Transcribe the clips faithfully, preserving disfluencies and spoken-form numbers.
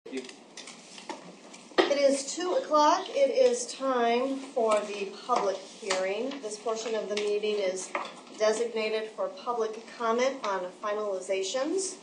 You. It is two o'clock. It is time for the public hearing. This portion of the meeting is designated for public comment on finalizations.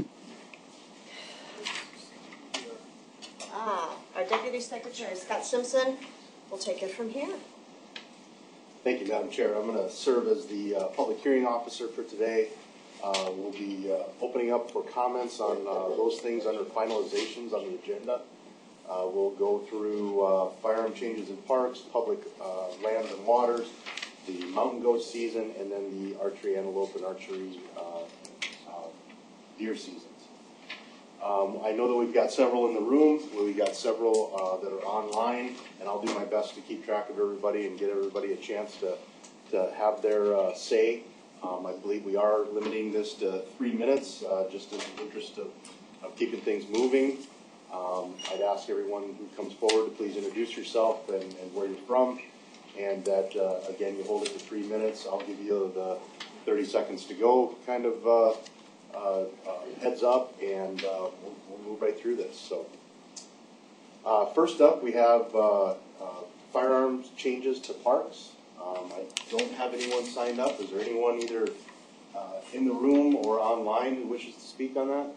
Ah, our Deputy Secretary, Scott Simpson, will take it from here. Thank you, Madam Chair. I'm going to serve as the uh, public hearing officer for today. Uh, we'll be uh, opening up for comments on uh, those things under finalizations on the agenda. Uh, we'll go through uh, firearm changes in parks, public uh, lands and waters, the mountain goat season, and then the archery antelope and archery uh, uh, deer seasons. Um, I know that we've got several in the room. We've got several uh, that are online, and I'll do my best to keep track of everybody and get everybody a chance to, to have their uh, say. Um, I believe we are limiting this to three minutes, uh, just in the interest of, of keeping things moving. Um, I'd ask everyone who comes forward to please introduce yourself and, and where you're from, and that, uh, again, you hold it to three minutes. I'll give you the thirty seconds to go kind of uh, uh, uh, heads up, and uh, we'll, we'll move right through this. So, uh, first up, we have uh, uh, firearms changes to parks. Um, I don't have anyone signed up. Is there anyone either uh, in the room or online who wishes to speak on that?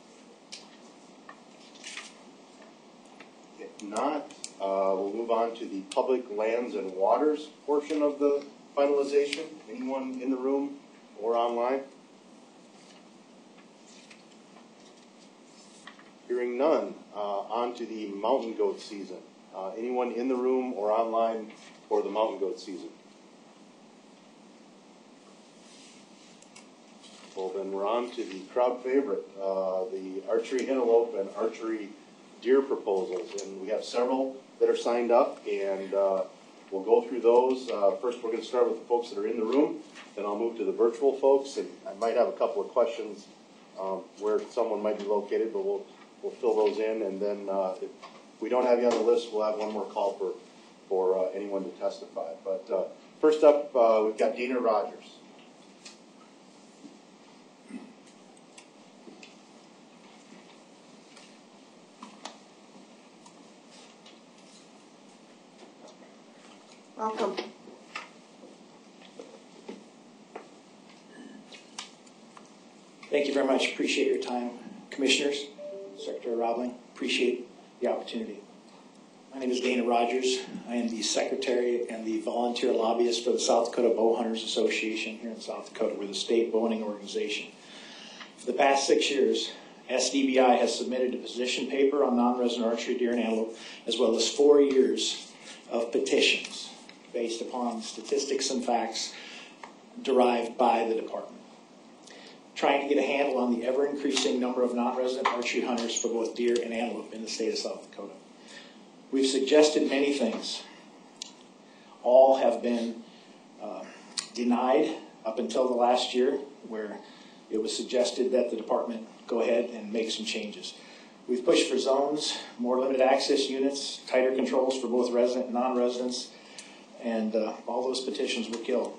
If not, uh, we'll move on to the public lands and waters portion of the finalization. Anyone in the room or online? Hearing none, uh, on to the mountain goat season. Uh, anyone in the room or online for the mountain goat season? Well, then we're on to the crowd favorite, uh, the archery antelope and archery deer proposals. And we have several that are signed up, and uh, we'll go through those. Uh, first, we're going to start with the folks that are in the room. Then I'll move to the virtual folks, and I might have a couple of questions um, where someone might be located, but we'll we'll fill those in. And then uh, if we don't have you on the list, we'll have one more call for for uh, anyone to testify. But uh, first up, uh, we've got Dina Rogers. Welcome. Thank you very much. Appreciate your time. Commissioners, Secretary Robling, appreciate the opportunity. My name is Dana Rogers. I am the Secretary and the volunteer lobbyist for the South Dakota Bow Hunters Association here in South Dakota. We're the state bow hunting organization. For the past six years, S D B I has submitted a position paper on non-resident archery deer and antelope, as well as four years of petitions based upon statistics and facts derived by the department, trying to get a handle on the ever-increasing number of non-resident archery hunters for both deer and antelope in the state of South Dakota. We've suggested many things. All have been uh, denied up until the last year, where it was suggested that the department go ahead and make some changes. We've pushed for zones, more limited access units, tighter controls for both resident and non-residents, and uh, all those petitions were killed.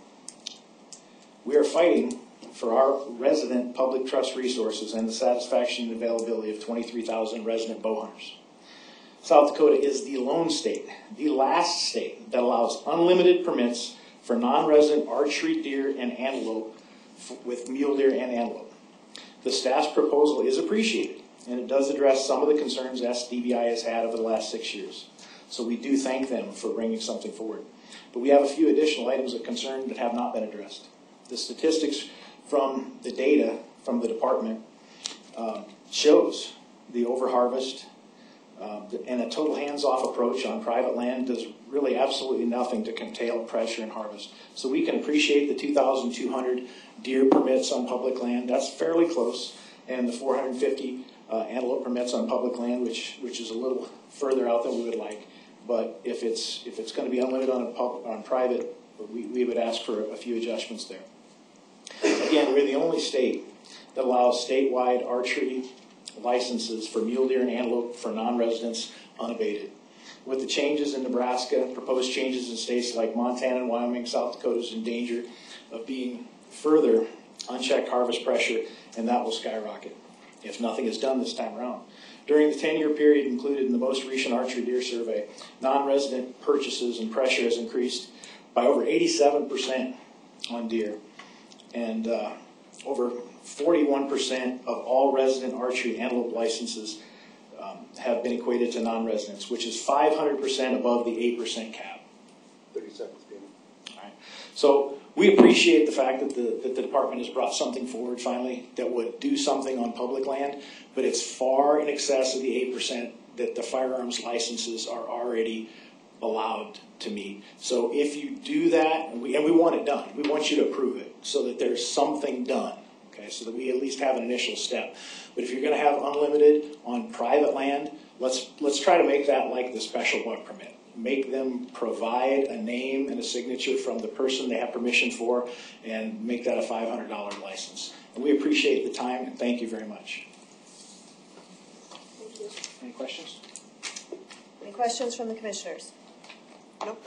We are fighting for our resident public trust resources and the satisfaction and availability of twenty-three thousand resident bow hunters. South Dakota is the lone state, the last state, that allows unlimited permits for non-resident archery deer and antelope with mule deer and antelope. The staff's proposal is appreciated, and it does address some of the concerns S D B I has had over the last six years. So we do thank them for bringing something forward. But we have a few additional items of concern that have not been addressed. The statistics from the data from the department uh, shows the overharvest uh, and a total hands-off approach on private land does really absolutely nothing to curtail pressure and harvest. So we can appreciate the two thousand two hundred deer permits on public land. That's fairly close. And the four hundred fifty uh, antelope permits on public land, which which is a little further out than we would like. But if it's if it's going to be unlimited on a public, on private, we, we would ask for a few adjustments there. Again, we're the only state that allows statewide archery licenses for mule deer and antelope for non-residents unabated. With the changes in Nebraska, proposed changes in states like Montana and Wyoming, South Dakota is in danger of being further unchecked harvest pressure, and that will skyrocket if nothing is done this time around. During the ten-year period included in the most recent archery deer survey, non-resident purchases and pressure has increased by over eighty-seven percent on deer. And uh, over forty-one percent of all resident archery antelope licenses um, have been equated to non-residents, which is five hundred percent above the eight percent cap. thirty seconds, Damon. All right. So we appreciate the fact that the, that the department has brought something forward finally that would do something on public land, but it's far in excess of the eight percent that the firearms licenses are already allowed to meet. So if you do that, and we, and we want it done, we want you to approve it so that there's something done, okay, so that we at least have an initial step. But if you're going to have unlimited on private land, let's let's try to make that like the special buck permit. Make them provide a name and a signature from the person they have permission for, and make that a five hundred dollar license. And we appreciate the time, and thank you very much. Thank you. Any questions? Any questions from the commissioners? Nope.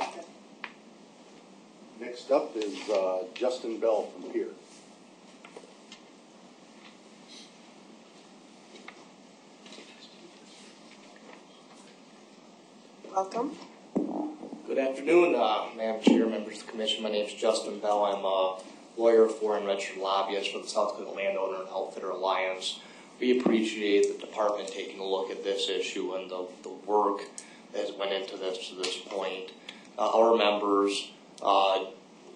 Next up is uh, Justin Bell from Pier. Welcome. Good afternoon, uh, Madam Chair, members of the Commission. My name is Justin Bell. I'm a lawyer for and registered lobbyist for the South Dakota Landowner and Outfitter Alliance. We appreciate the department taking a look at this issue and the, the work that has went into this to this point. Uh, our members uh,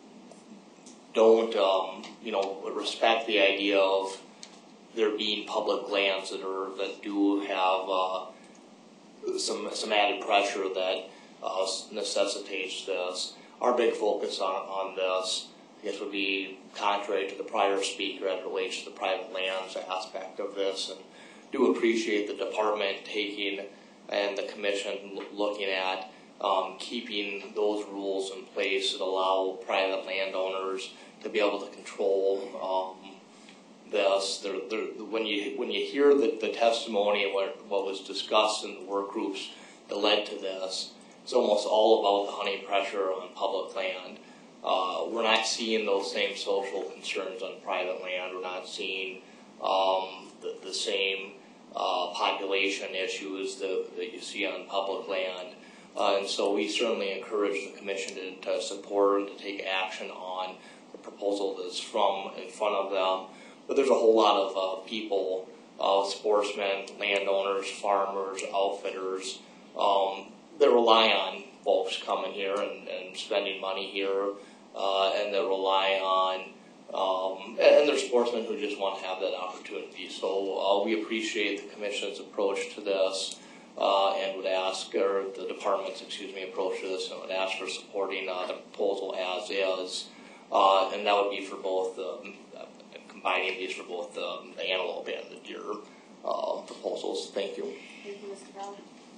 don't, um, you know, respect the idea of there being public lands that are that do have uh, some some added pressure that uh, necessitates this. Our big focus on on this, I guess, would be contrary to the prior speaker as it relates to the private lands aspect of this, and do appreciate the department taking and the commission looking at um, keeping those rules in place that allow private landowners to be able to control um, this. They're, they're, when you when you hear the, the testimony of what, what was discussed in the work groups that led to this, it's almost all about the hunting pressure on public land. Uh, we're not seeing those same social concerns on private land. We're not seeing um, the, the same uh, population issues that, that you see on public land. Uh, and so we certainly encourage the commission to, to support and to take action on the proposal that's from in front of them. But there's a whole lot of uh, people, uh, sportsmen, landowners, farmers, outfitters, um, that rely on folks coming here and, and spending money here, uh, and that rely on, um, and, and there's sportsmen who just want to have that opportunity. So uh, we appreciate the commission's approach to this, uh, and would ask, or the department's, excuse me, approach to this, and would ask for supporting uh, the proposal as is, uh, and that would be for both, um, combining these for both um, the antelope and the deer uh, proposals. Thank you. Thank you, Mister Bell.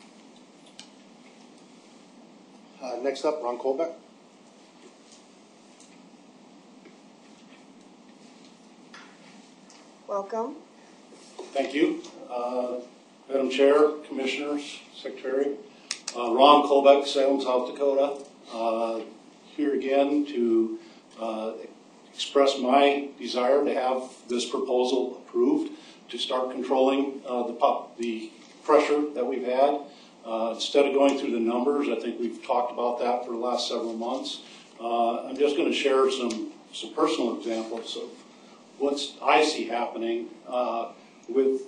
Uh, next up, Ron Colbeck. Welcome. Thank you. Uh, Madam Chair, Commissioners, Secretary. Uh, Ron Colbeck, Salem, South Dakota. Uh, here again to uh, express my desire to have this proposal approved to start controlling uh, the, pop, the pressure that we've had. Uh, instead of going through the numbers, I think we've talked about that for the last several months. Uh, I'm just going to share some, some personal examples of what I see happening uh, with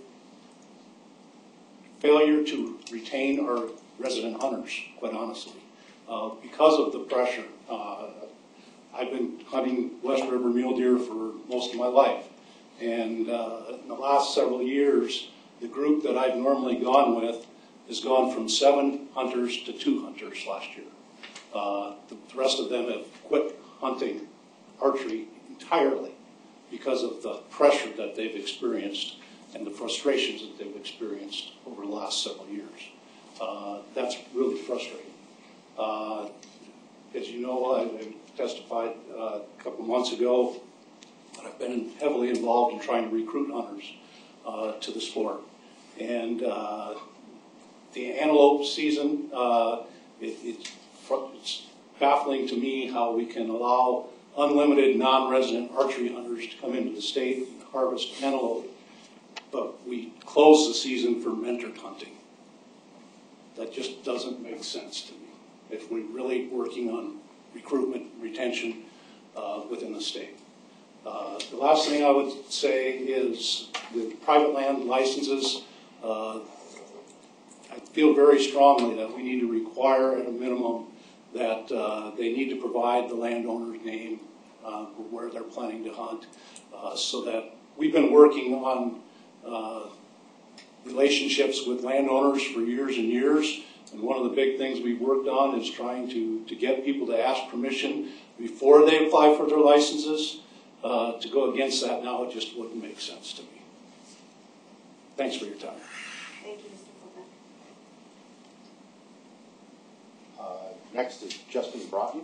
failure to retain our resident hunters, quite honestly. Uh, because of the pressure, uh, I've been hunting West River mule deer for most of my life. And uh, in the last several years, the group that I've normally gone with has gone from seven hunters to two hunters last year. Uh, the, the rest of them have quit hunting archery entirely because of the pressure that they've experienced and the frustrations that they've experienced over the last several years. Uh, that's really frustrating. Uh, as you know, I, I testified uh, a couple months ago that I've been heavily involved in trying to recruit hunters uh, to the sport. And uh, the antelope season, uh, it, it's, it's baffling to me how we can allow unlimited non-resident archery hunters to come into the state and harvest antelope but we close the season for mentor hunting. That just doesn't make sense to me if we're really working on recruitment, retention uh, within the state. Uh, the last thing I would say is with private land licenses, uh, I feel very strongly that we need to require at a minimum that uh, they need to provide the landowner's name uh, where they're planning to hunt, uh, so that we've been working on uh, relationships with landowners for years and years. And one of the big things we've worked on is trying to, to get people to ask permission before they apply for their licenses. Uh, to go against that now, it just wouldn't make sense to me. Thanks for your time. Thank you, Mister Fulbeck. Uh, next is Justin Broughton.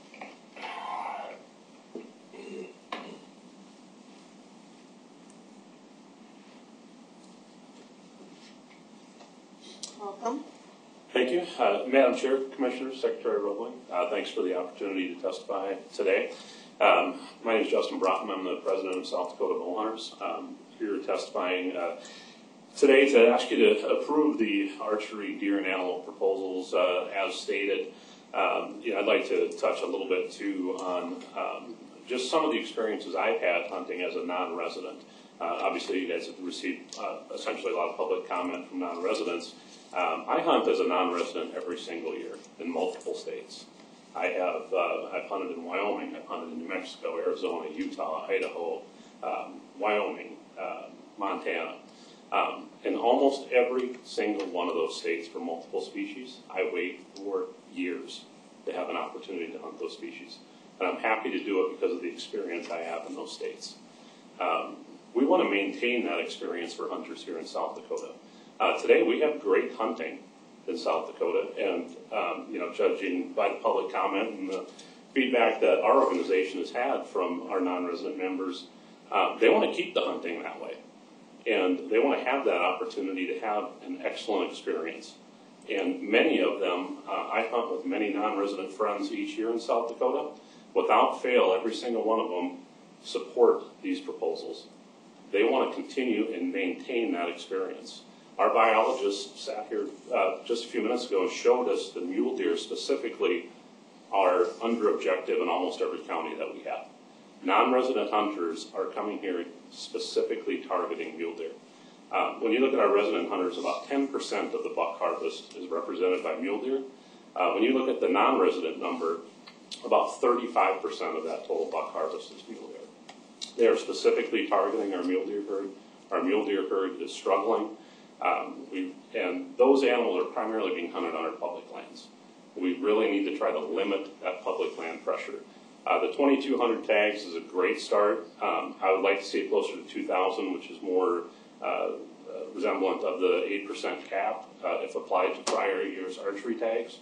Welcome. Thank you. Uh, Madam Chair, Commissioners, Secretary Roebling, uh, thanks for the opportunity to testify today. Um, my name is Justin Broughton. I'm the president of South Dakota Bow Hunters. Um, here testifying uh, today to ask you to approve the archery deer and antelope proposals uh, as stated. Um, you know, I'd like to touch a little bit too on um, just some of the experiences I've had hunting as a non-resident. Uh, obviously, you guys have received uh, essentially a lot of public comment from non-residents. Um, I hunt as a non-resident every single year in multiple states. I have uh, I've hunted in Wyoming, I've hunted in New Mexico, Arizona, Utah, Idaho, um, Wyoming, uh, Montana. Um, in almost every single one of those states for multiple species, I wait for years to have an opportunity to hunt those species. And I'm happy to do it because of the experience I have in those states. Um, we want to maintain that experience for hunters here in South Dakota. Uh, today we have great hunting in South Dakota, and um, you know, judging by the public comment and the feedback that our organization has had from our non-resident members, uh, they want to keep the hunting that way, and they want to have that opportunity to have an excellent experience. And many of them, uh, I hunt with many non-resident friends each year in South Dakota. Without fail, every single one of them support these proposals. They want to continue and maintain that experience. Our biologist sat here uh, just a few minutes ago and showed us the mule deer specifically are under objective in almost every county that we have. Non-resident hunters are coming here specifically targeting mule deer. Uh, when you look at our resident hunters, about ten percent of the buck harvest is represented by mule deer. Uh, when you look at the non-resident number, about thirty-five percent of that total buck harvest is mule deer. They are specifically targeting our mule deer herd. Our mule deer herd is struggling. Um, we, and those animals are primarily being hunted on our public lands. We really need to try to limit that public land pressure. Uh, the twenty-two hundred tags is a great start. Um, I would like to see it closer to two thousand, which is more uh, uh, resemblant of the eight percent cap uh, if applied to prior year's archery tags.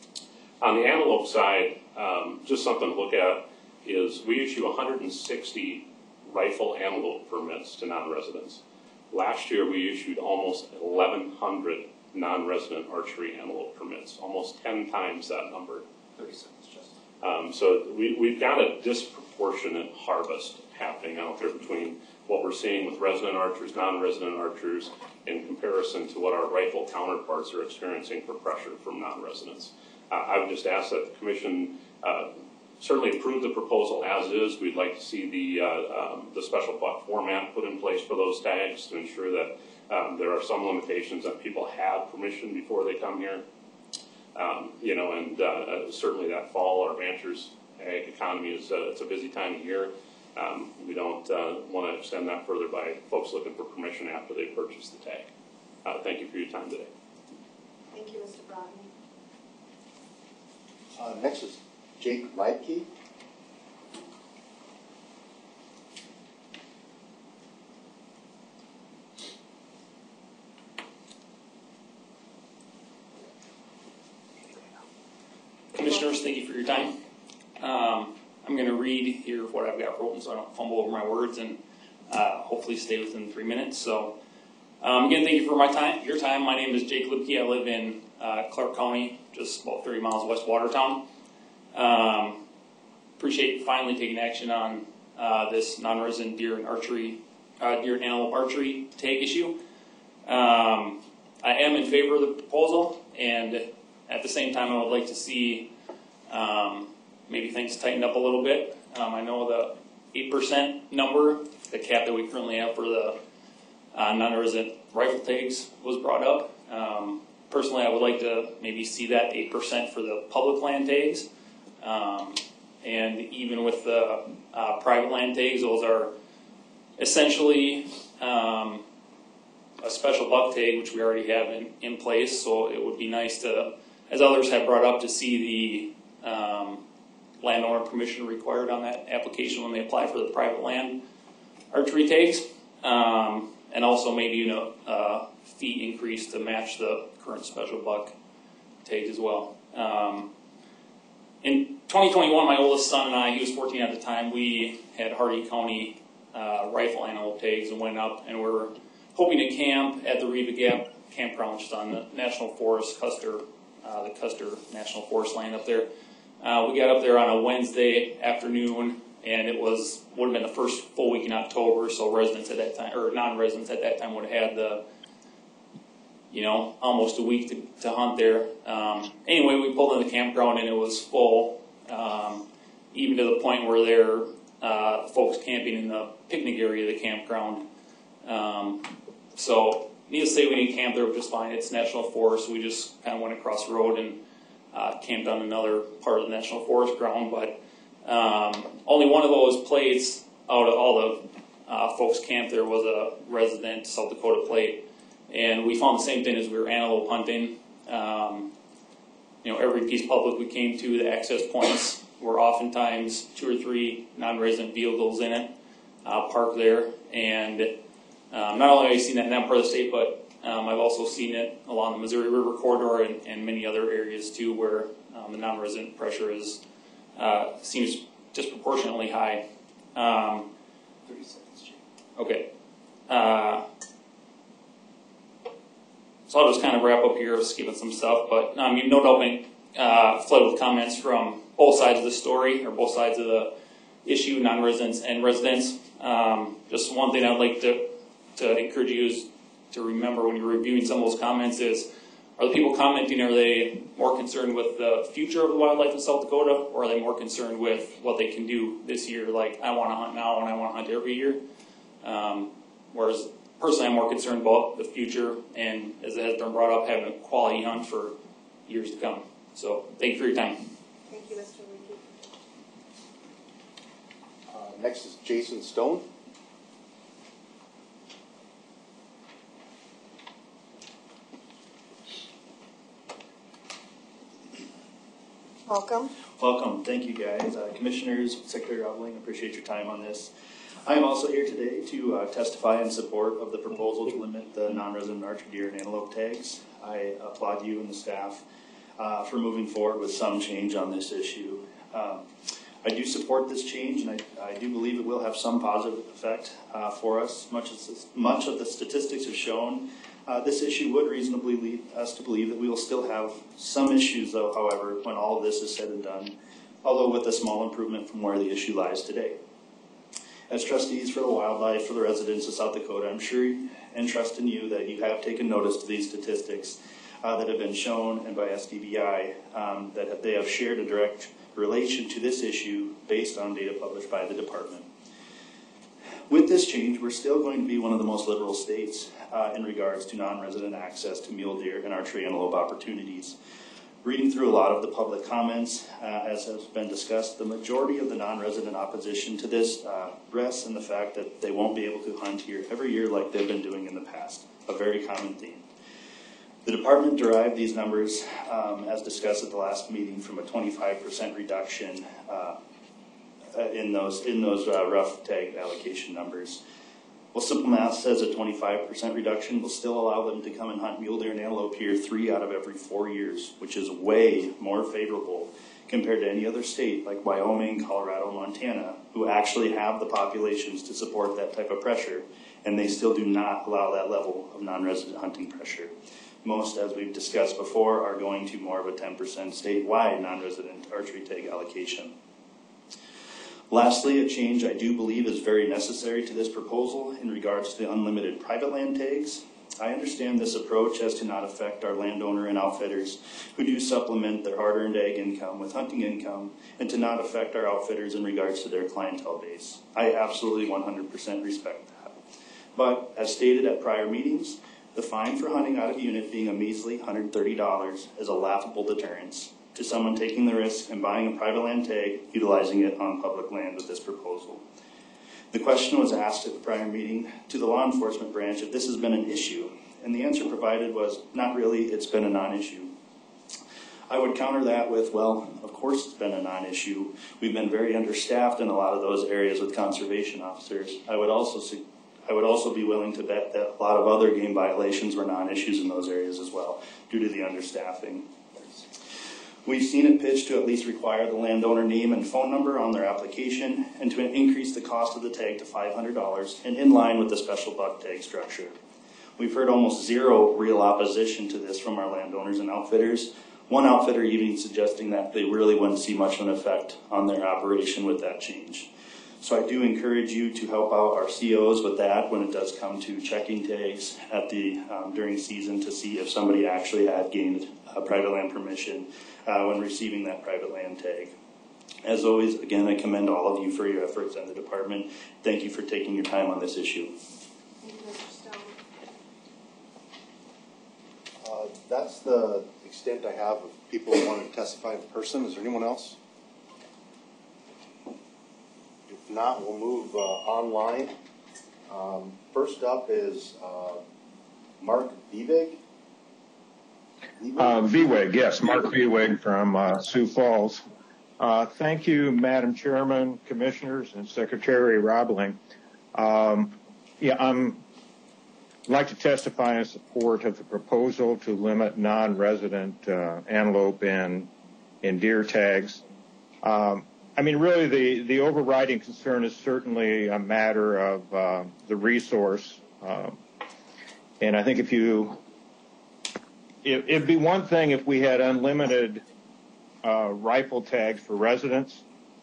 On the antelope side, um, just something to look at is we issue one hundred sixty rifle antelope permits to non-residents. Last year, we issued almost eleven hundred non-resident archery antelope permits, almost ten times that number. thirty seconds, Justin. Um, so we, we've got a disproportionate harvest happening out there between what we're seeing with resident archers, non-resident archers, in comparison to what our rifle counterparts are experiencing for pressure from non-residents. Uh, I would just ask that the Commission uh, certainly approve the proposal as is. We'd like to see the uh, um, the special buck format put in place for those tags to ensure that um, there are some limitations that people have permission before they come here. Um, you know, and uh, certainly that fall, our ranchers' ag economy is uh, it's a busy time of year. Um, we don't uh, want to extend that further by folks looking for permission after they purchase the tag. Uh, thank you for your time today. Thank you, Mister Broughton. Uh, next is Jake Leitke. Commissioners, thank you for your time. Um, I'm going to read here what I've got written so I don't fumble over my words and uh, hopefully stay within three minutes. So um, again, thank you for my time, your time. My name is Jake Lipke. I live in uh, Clark County, just about thirty miles west of Watertown. Um, appreciate finally taking action on uh, this non-resident deer and archery uh, deer and antelope archery tag issue. Um, I am in favor of the proposal, and at the same time, I would like to see um, maybe things tightened up a little bit. Um, I know the eight percent number, the cap that we currently have for the uh, non-resident rifle tags was brought up. Um, personally, I would like to maybe see that eight percent for the public land tags. Um, and even with the uh, private land tags, those are essentially um, a special buck tag, which we already have in, in place. So it would be nice to, as others have brought up, to see the um, landowner permission required on that application when they apply for the private land archery tags. Um, and also maybe, you know, uh, fee increase to match the current special buck tags as well. Um, in twenty twenty-one, my oldest son and I, he was fourteen at the time, we had Hardy County uh, rifle antelope tags and went up, and we're hoping to camp at the Riva Gap campground, which is on the National Forest, Custer, uh, the Custer National Forest land up there. Uh, we got up there on a Wednesday afternoon, and it was would have been the first full week in October, so residents at that time, or non-residents at that time, would have had the, you know, almost a week to, to hunt there. Um, anyway, we pulled in the campground, and it was full, um, even to the point where there are uh, folks camping in the picnic area of the campground. Um, so, needless to say, we didn't camp there, which was fine. It's National Forest, so we just kind of went across the road and uh, camped on another part of the National Forest ground, but Um, only one of those plates out of all the uh, folks camped there was a resident South Dakota plate, and we found the same thing as we were antelope hunting. Um, you know, every piece public we came to, the access points were oftentimes two or three non-resident vehicles in it, uh, parked there, and um, not only have I seen that in that part of the state, but um, I've also seen it along the Missouri River corridor and, and many other areas too, where um, the non-resident pressure is Uh, seems disproportionately high. Um, thirty seconds, Jay. okay. Uh, so I'll just kind of wrap up here, skipping some stuff, but um, you've no doubt been uh, flooded with comments from both sides of the story, or both sides of the issue, non-residents and residents. Um, just one thing I'd like to, to encourage you is to remember when you're reviewing some of those comments is, are the people commenting, are they more concerned with the future of the wildlife in South Dakota, or are they more concerned with what they can do this year? Like, I want to hunt now and I want to hunt every year. Um, whereas, personally, I'm more concerned about the future and, as it has been brought up, having a quality hunt for years to come. So, thank you for your time. Thank you, Mister Leakey. Uh, next is Jason Stone. Welcome. Welcome. Thank you, guys. Uh, Commissioners, Secretary Robling, appreciate your time on this. I am also here today to uh, testify in support of the proposal to limit the non-resident archery deer and antelope tags. I applaud you and the staff uh, for moving forward with some change on this issue. Um, I do support this change, and I, I do believe it will have some positive effect uh, for us. Much as much of the statistics have shown, Uh, this issue would reasonably lead us to believe that we will still have some issues, though, however, when all of this is said and done, although with a small improvement from where the issue lies today. As trustees for the wildlife, for the residents of South Dakota, I'm sure and trust in you that you have taken notice to these statistics uh, that have been shown and by S D B I, um, that they have shared a direct relation to this issue based on data published by the department. With this change, we're still going to be one of the most liberal states uh, in regards to non-resident access to mule deer and archery antelope opportunities. Reading through a lot of the public comments, uh, as has been discussed, the majority of the non-resident opposition to this uh, rests in the fact that they won't be able to hunt here every year like they've been doing in the past, a very common theme. The department derived these numbers, um, as discussed at the last meeting, from a twenty-five percent reduction uh, in those in those uh, rough tag allocation numbers. Well, simple math says a twenty-five percent reduction will still allow them to come and hunt mule deer and antelope here three out of every four years, which is way more favorable compared to any other state like Wyoming, Colorado, Montana, who actually have the populations to support that type of pressure, and they still do not allow that level of non-resident hunting pressure. Most, as we've discussed before, are going to more of a ten percent statewide non-resident archery tag allocation. Lastly, a change I do believe is very necessary to this proposal in regards to the unlimited private land tags. I understand this approach as to not affect our landowner and outfitters who do supplement their hard-earned ag income with hunting income, and to not affect our outfitters in regards to their clientele base. I absolutely one hundred percent respect that. But as stated at prior meetings, the fine for hunting out of unit being a measly one hundred thirty dollars is a laughable deterrence to someone taking the risk and buying a private land tag, utilizing it on public land with this proposal. The question was asked at the prior meeting to the law enforcement branch if this has been an issue, and the answer provided was, not really, it's been a non-issue. I would counter that with, well, of course it's been a non-issue. We've been very understaffed in a lot of those areas with conservation officers. I would also I would also be willing to bet that a lot of other game violations were non-issues in those areas as well, due to the understaffing. We've seen it pitched to at least require the landowner name and phone number on their application, and to increase the cost of the tag to five hundred dollars, and in line with the special buck tag structure. We've heard almost zero real opposition to this from our landowners and outfitters. One outfitter even suggesting that they really wouldn't see much of an effect on their operation with that change. So I do encourage you to help out our C Os with that when it does come to checking tags at the um, during season to see if somebody actually had gained a private land permission uh, when receiving that private land tag. As always, again, I commend all of you for your efforts and the department. Thank you for taking your time on this issue. Thank you, Mister Stone. Uh, That's the extent I have of people who want to testify in person. Is there anyone else? If not, we'll move uh, online. Um, First up is uh, Mark Vivig. Uh, Veweg, yes, Mark Veweg from uh, Sioux Falls. Uh, thank you, Madam Chairman, Commissioners, and Secretary Robling. Um, yeah, I'm like to testify in support of the proposal to limit non-resident uh, antelope and, and deer tags. Um, I mean, really, the, the overriding concern is certainly a matter of uh, the resource. Uh, and I think if you, it, it'd be one thing if we had unlimited uh, rifle tags for residents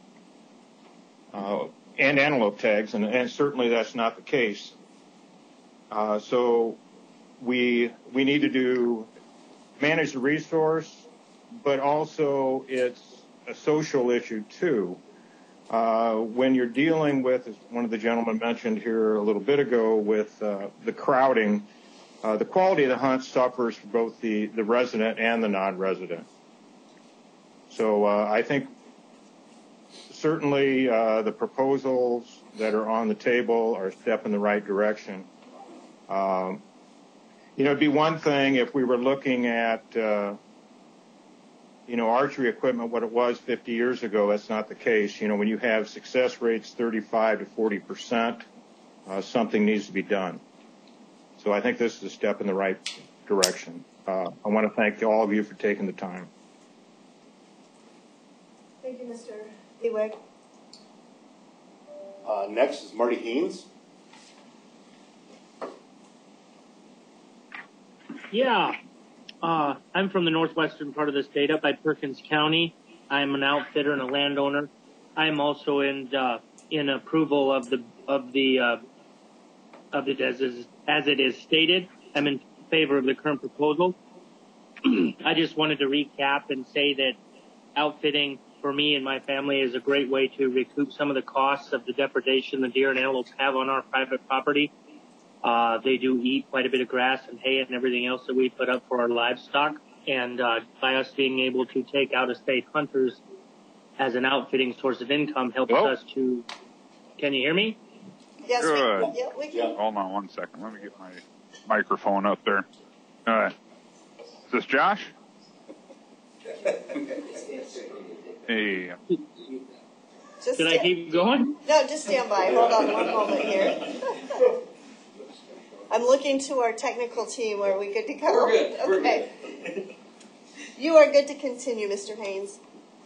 uh, and antelope tags, and, and certainly that's not the case. Uh, so we we need to do manage the resource, but also it's a social issue too. Uh, when you're dealing with, as one of the gentlemen mentioned here a little bit ago, with uh, the crowding, uh, the quality of the hunt suffers for both the, the resident and the non-resident. So uh, I think certainly uh, the proposals that are on the table are a step in the right direction. Um, you know, it'd be one thing if we were looking at, uh, you know, archery equipment, what it was fifty years ago. That's not the case. You know, when you have success rates thirty-five to forty percent, uh, something needs to be done. So I think this is a step in the right direction. Uh, I want to thank all of you for taking the time. Thank you, Mister Veweg. Uh, next is Marty Haynes. Yeah, uh, I'm from the northwestern part of the state, up by Perkins County. I'm an outfitter and a landowner. I'm also in uh, in approval of the of the uh, of it as is, as it is stated. I'm in favor of the current proposal. I just wanted to recap and say that outfitting for me and my family is a great way to recoup some of the costs of the depredation the deer and antelope have on our private property. Uh, they do eat quite a bit of grass and hay and everything else that we put up for our livestock. And uh, by us being able to take out-of-state hunters as an outfitting source of income helps Hello? us to... Can you hear me? Yes, Good. we, yeah, we can. Hold on one second. Let me get my microphone up there. All right. Is this Josh? Hey. Just Should I sta- keep going? No, just stand by. Hold on one moment here. I'm looking to our technical team. Are we good to go? We're good. We're Okay. You are good to continue, Mister Haynes.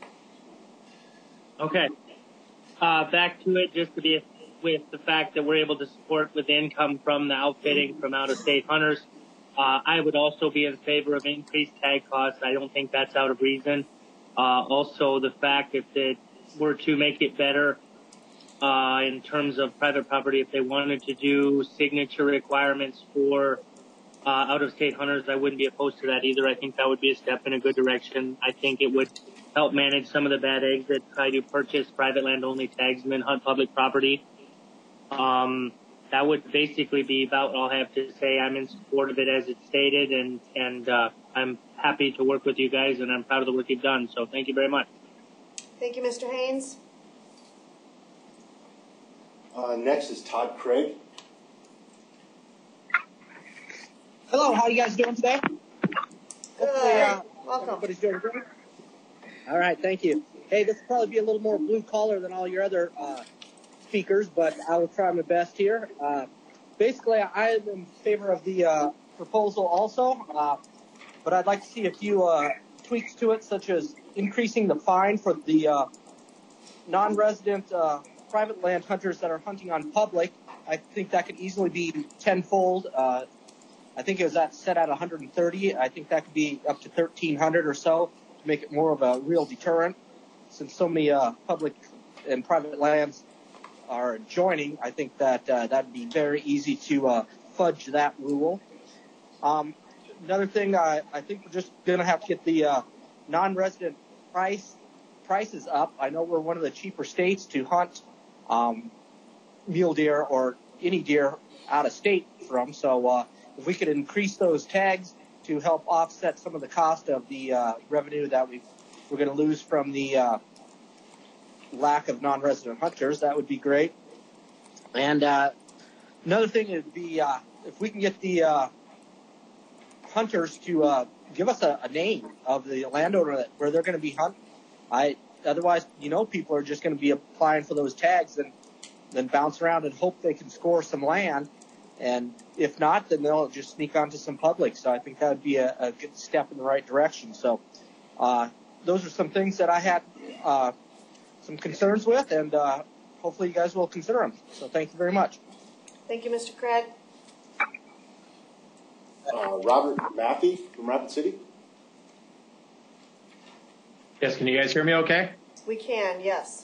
Okay. Uh, back to it, just to be with the fact that we're able to support with income from the outfitting from out-of-state hunters. Uh, I would also be in favor of increased tag costs. I don't think that's out of reason. Uh, also, the fact if it were to make it better uh, in terms of private property. If they wanted to do signature requirements for uh, out-of-state hunters, I wouldn't be opposed to that either. I think that would be a step in a good direction. I think it would help manage some of the bad eggs that try to purchase private land-only tags and then hunt public property. Um, that would basically be about all I have to say. I'm in support of it as it's stated, and, and uh, I'm happy to work with you guys, and I'm proud of the work you've done. So thank you very much. Thank you, Mister Haynes. Uh, next is Todd Craig. Hello, how you guys doing today? Hopefully, uh, Welcome. everybody's doing great. All right, thank you. Hey, this will probably be a little more blue collar than all your other uh, speakers, but I will try my best here. Uh, basically, I am in favor of the uh, proposal also, uh, but I'd like to see a few uh, tweaks to it, such as increasing the fine for the uh, non-resident uh, private land hunters that are hunting on public. I think that could easily be tenfold. Uh, I think it was at, set at one hundred thirty. I think that could be up to thirteen hundred or so to make it more of a real deterrent. Since so many uh, public and private lands are joining, I think that uh, that'd be very easy to uh, fudge that rule. Um, another thing, I, I think we're just going to have to get the uh, non-resident price prices up. I know we're one of the cheaper states to hunt um, mule deer or any deer out of state from. So uh, if we could increase those tags to help offset some of the cost of the uh, revenue that we we're going to lose from the uh, lack of non-resident hunters, that would be great. And uh, another thing would be uh, if we can get the uh, hunters to uh, give us a, a name of the landowner that, where they're going to be hunting. I otherwise, you know, people are just going to be applying for those tags and then bounce around and hope they can score some land. And if not, then they'll just sneak onto some public. So I think that would be a, a good step in the right direction. So uh, those are some things that I had uh, some concerns with, and uh, hopefully you guys will consider them. So thank you very much. Thank you, Mister Craig. Uh, Robert Maffey from Rapid City. Yes, can you guys hear me okay? We can, yes.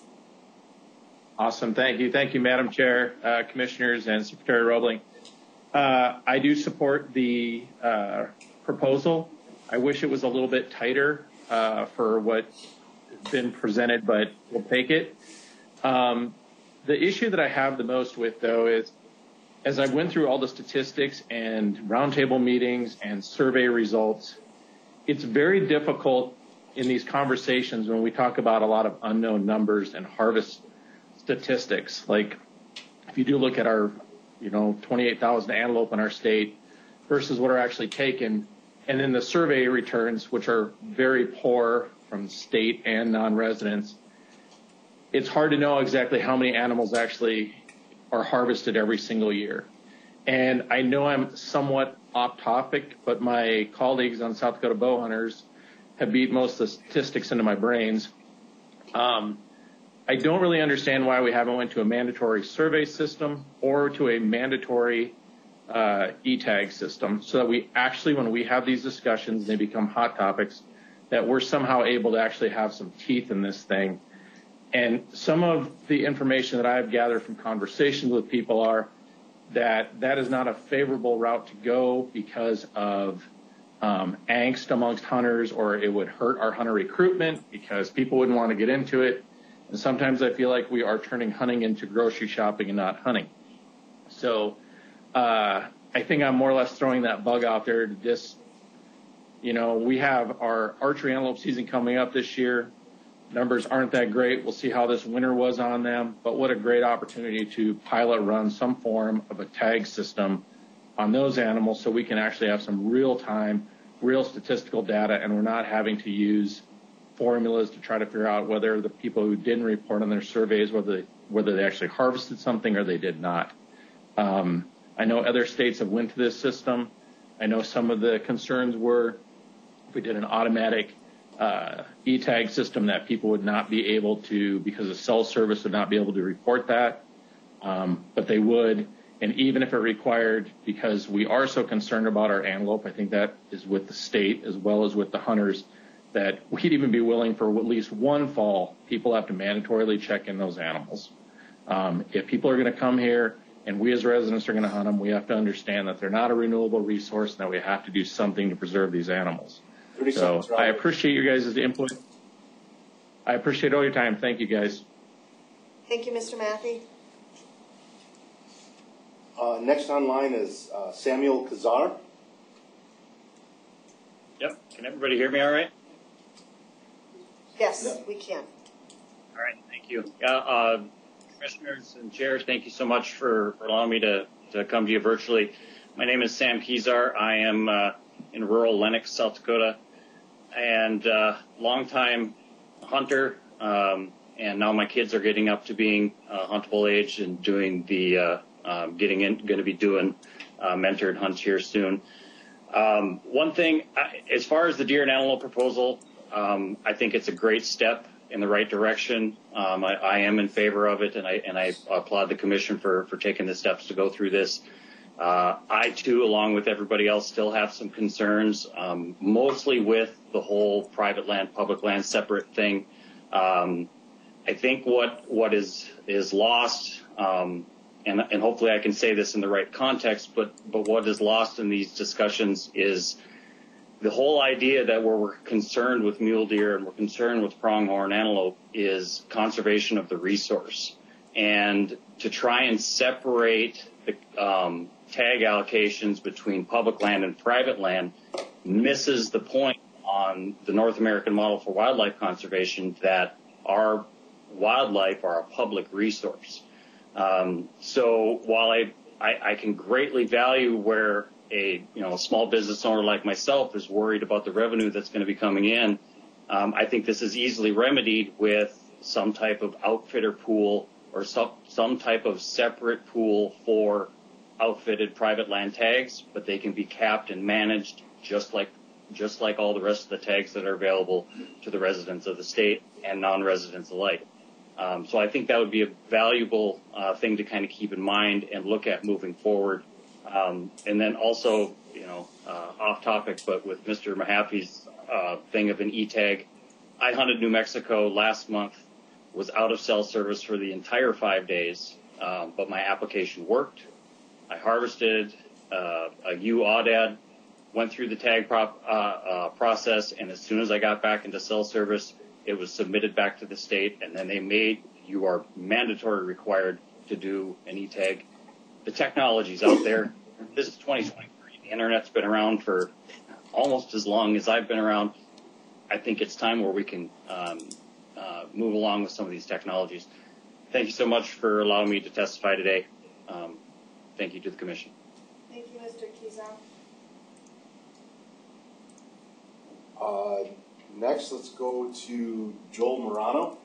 Awesome, thank you. Thank you, Madam Chair, uh, Commissioners, and Secretary Roebling. Uh, I do support the uh, proposal. I wish it was a little bit tighter uh, for what's been presented, but we'll take it. Um, the issue that I have the most with, though, is as I went through all the statistics and roundtable meetings and survey results, it's very difficult in these conversations when we talk about a lot of unknown numbers and harvest statistics. Like if you do look at our, you know, twenty-eight thousand antelope in our state versus what are actually taken, and then the survey returns, which are very poor from state and non-residents, it's hard to know exactly how many animals actually are harvested every single year. And I know I'm somewhat off topic, but my colleagues on South Dakota Bow Hunters have beat most of the statistics into my brains. Um, I don't really understand why we haven't went to a mandatory survey system or to a mandatory uh, e-tag system so that we actually, when we have these discussions, they become hot topics, that we're somehow able to actually have some teeth in this thing. And some of the information that I've gathered from conversations with people are that that is not a favorable route to go because of um, angst amongst hunters, or it would hurt our hunter recruitment because people wouldn't want to get into it. And sometimes I feel like we are turning hunting into grocery shopping and not hunting. So uh, I think I'm more or less throwing that bug out there to just, you know, we have our archery antelope season coming up this year. Numbers aren't that great. We'll see how this winter was on them, but what a great opportunity to pilot run some form of a tag system on those animals so we can actually have some real-time, real statistical data, and we're not having to use formulas to try to figure out whether the people who didn't report on their surveys, whether they, whether they actually harvested something or they did not. Um, I know other states have went to this system. I know some of the concerns were if we did an automatic uh, e-tag system that people would not be able to, because of cell service, would not be able to report that, um, but they would. And even if it required, because we are so concerned about our antelope, I think that is with the state as well as with the hunters, that we'd even be willing for at least one fall, people have to mandatorily check in those animals. Um, if people are going to come here and we as residents are going to hunt them, we have to understand that they're not a renewable resource and that we have to do something to preserve these animals. So seconds, I appreciate you guys' input. I appreciate all your time. Thank you, guys. Thank you, Mister Matthey. Uh, next online is uh, Samuel Kazar. Yep. Can everybody hear me all right? Yes, we can. All right. Thank you. Yeah, uh, commissioners and chairs, thank you so much for, for allowing me to, to come to you virtually. My name is Sam Kezar. I am uh, in rural Lennox, South Dakota, and uh, longtime hunter. Um, and now my kids are getting up to being uh, huntable age and doing the uh, uh, getting in, going to be doing uh, mentored hunts here soon. Um, one thing, as far as the deer and antelope proposal, um, I think it's a great step in the right direction. Um, I, I am in favor of it, and I and I applaud the commission for for taking the steps to go through this. Uh, I too, along with everybody else, still have some concerns, um, mostly with the whole private land, public land separate thing. Um, I think what what is is lost, um, and and hopefully I can say this in the right context, but but what is lost in these discussions is the whole idea that where we're concerned with mule deer and we're concerned with pronghorn antelope is conservation of the resource, and to try and separate the um, tag allocations between public land and private land misses the point on the North American model for wildlife conservation that our wildlife are a public resource. Um, so while I, I, I can greatly value where a you know a small business owner like myself is worried about the revenue that's going to be coming in, um, I think this is easily remedied with some type of outfitter pool or some some type of separate pool for outfitted private land tags, but they can be capped and managed just like just like all the rest of the tags that are available to the residents of the state and non-residents alike. Um, so I think that would be a valuable uh, thing to kind of keep in mind and look at moving forward. Um, and then also, you know, uh, off topic, but with Mister Mahaffey's uh, thing of an E-tag, I hunted New Mexico last month, was out of cell service for the entire five days, um, but my application worked. I harvested uh, a U Aoudad, went through the tag prop, uh, uh, process, and as soon as I got back into cell service, it was submitted back to the state, and then they made, you are mandatory required to do an E-tag. The technology's out there. This is twenty twenty-three. The internet's been around for almost as long as I've been around. I think it's time where we can um, uh, move along with some of these technologies. Thank you so much for allowing me to testify today. Um, thank you to the commission. Thank you, Mister Kezar. Uh, next, let's go to Joel Morano.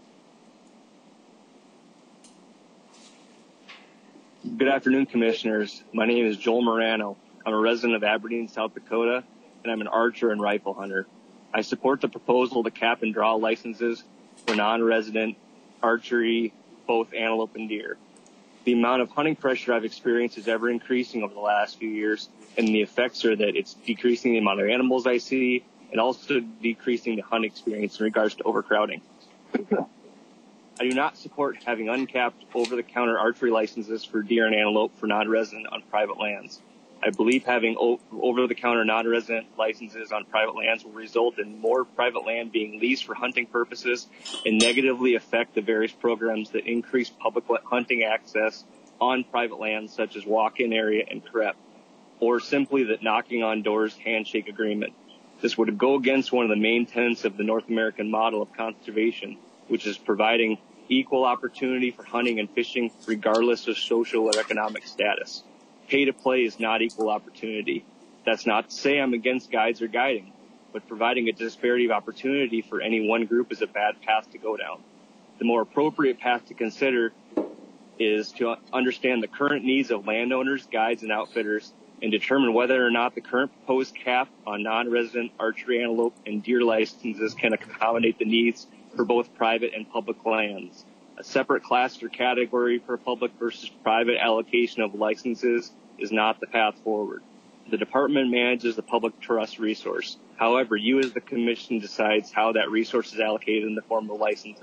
Good afternoon, commissioners. My name is Joel Morano. I'm a resident of Aberdeen, South Dakota, and I'm an archer and rifle hunter. I support the proposal to cap and draw licenses for non-resident archery, both antelope and deer. The amount of hunting pressure I've experienced is ever increasing over the last few years, and the effects are that it's decreasing the amount of animals I see and also decreasing the hunting experience in regards to overcrowding. I do not support having uncapped over-the-counter archery licenses for deer and antelope for non-resident on private lands. I believe having o- over-the-counter non-resident licenses on private lands will result in more private land being leased for hunting purposes and negatively affect the various programs that increase public hunting access on private lands such as walk-in area and C R E P, or simply that knocking on doors handshake agreement. This would go against one of the main tenets of the North American model of conservation, which is providing equal opportunity for hunting and fishing regardless of social or economic status. Pay to play is not equal opportunity. That's not to say I'm against guides or guiding, but providing a disparity of opportunity for any one group is a bad path to go down. The more appropriate path to consider is to understand the current needs of landowners, guides, and outfitters and determine whether or not the current proposed cap on non-resident archery, antelope, and deer licenses can accommodate the needs for both private and public lands. A separate class or category for public versus private allocation of licenses is not the path forward. The department manages the public trust resource. However, you as the commission decides how that resource is allocated in the form of licenses.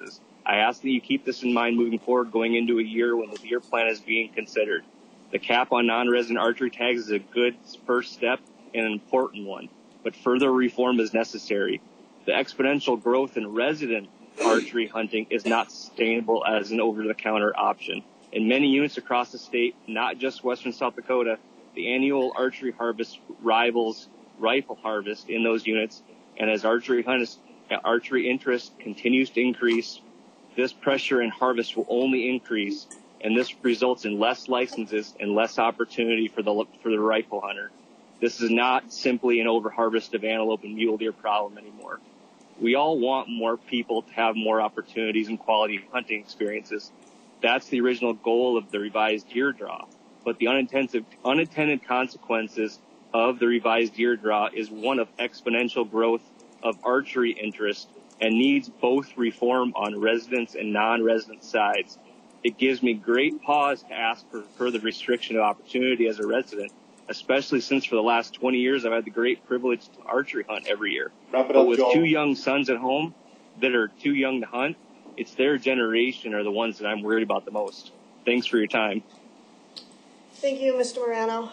I ask that you keep this in mind moving forward going into a year when the deer plan is being considered. The cap on non-resident archery tags is a good first step and an important one, but further reform is necessary. The exponential growth in resident archery hunting is not sustainable as an over-the-counter option. In many units across the state, not just western South Dakota, the annual archery harvest rivals rifle harvest in those units, and as archery hunt, archery interest continues to increase, this pressure and harvest will only increase, and this results in less licenses and less opportunity for the for the rifle hunter. This is not simply an overharvest of antelope and mule deer problem anymore. We all want more people to have more opportunities and quality hunting experiences. That's the original goal of the revised deer draw. But the unintended, unintended consequences of the revised deer draw is one of exponential growth of archery interest and needs both reform on residents and non-resident sides. It gives me great pause to ask for further restriction of opportunity as a resident, especially since for the last twenty years I've had the great privilege to archery hunt every year. Wrap it but up, with Joel. two young sons at home that are too young to hunt, it's their generation are the ones that I'm worried about the most. Thanks for your time. Thank you, Mister Morano.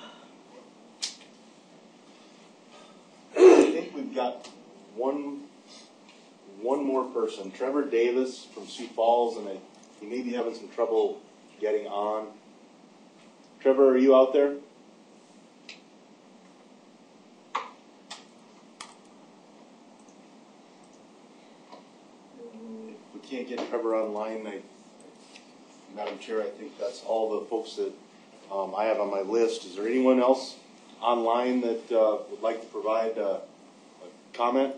I think we've got one one more person, Trevor Davis from Sioux Falls, and I, he may be having some trouble getting on. Trevor, are you out there? If we can't get Trevor online, I, Madam Chair, I think that's all the folks that um, I have on my list. Is there anyone else online that uh, would like to provide uh, a comment?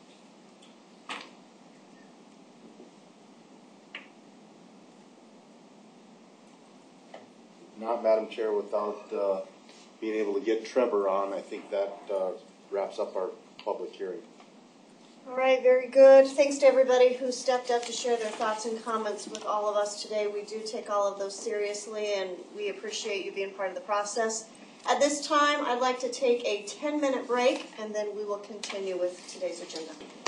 Not, Madam Chair, without uh, being able to get Trevor on, I think that uh, wraps up our public hearing. All right, very good. Thanks to everybody who stepped up to share their thoughts and comments with all of us today. We do take all of those seriously, and we appreciate you being part of the process. At this time, I'd like to take a ten-minute break, and then we will continue with today's agenda.